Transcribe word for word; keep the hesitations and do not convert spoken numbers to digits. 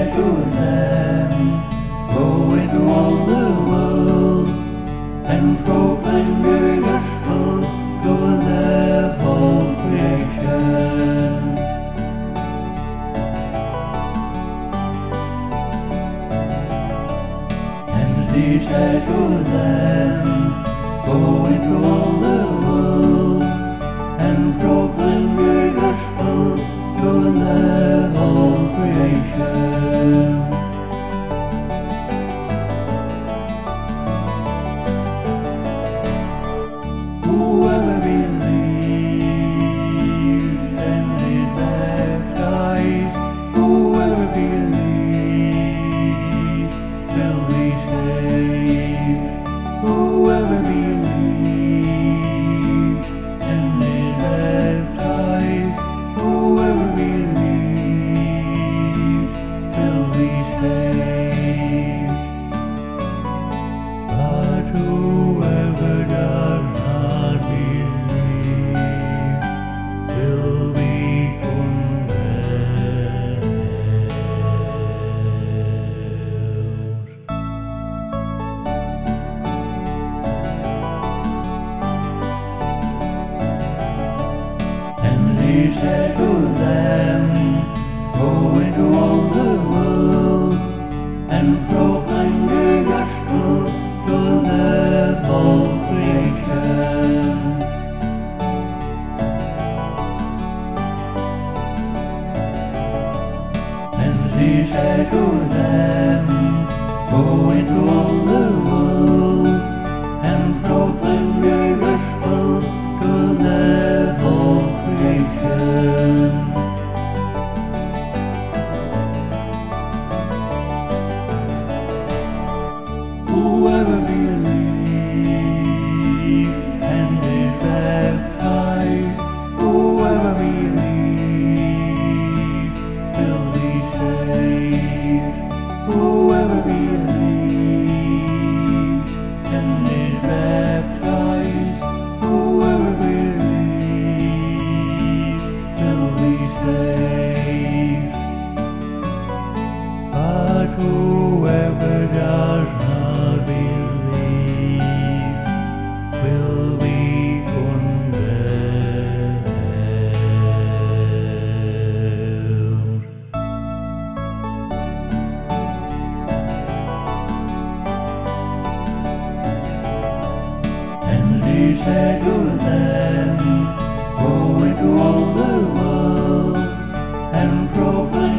said to them, go into all the world and proclaim the gospel to the whole creation. And he said to them, go into all the world and proclaim the gospel to the whole creation. Whoever believes and is baptized, whoever believes will be saved. Whoever believes and is baptized, whoever believes will be saved. But whoever does not believe will be condemned. And he said to them, go into all the world and proclaim the gospel to the whole creation. And he said to them, go into all the world and proclaim the gospel to the whole creation. Whoever believes and is baptized, whoever believes will be saved. Whoever believes and is baptized, whoever believes will be saved. But whoever does not believe will be condemned. And he said to them, go into all the world and proclaim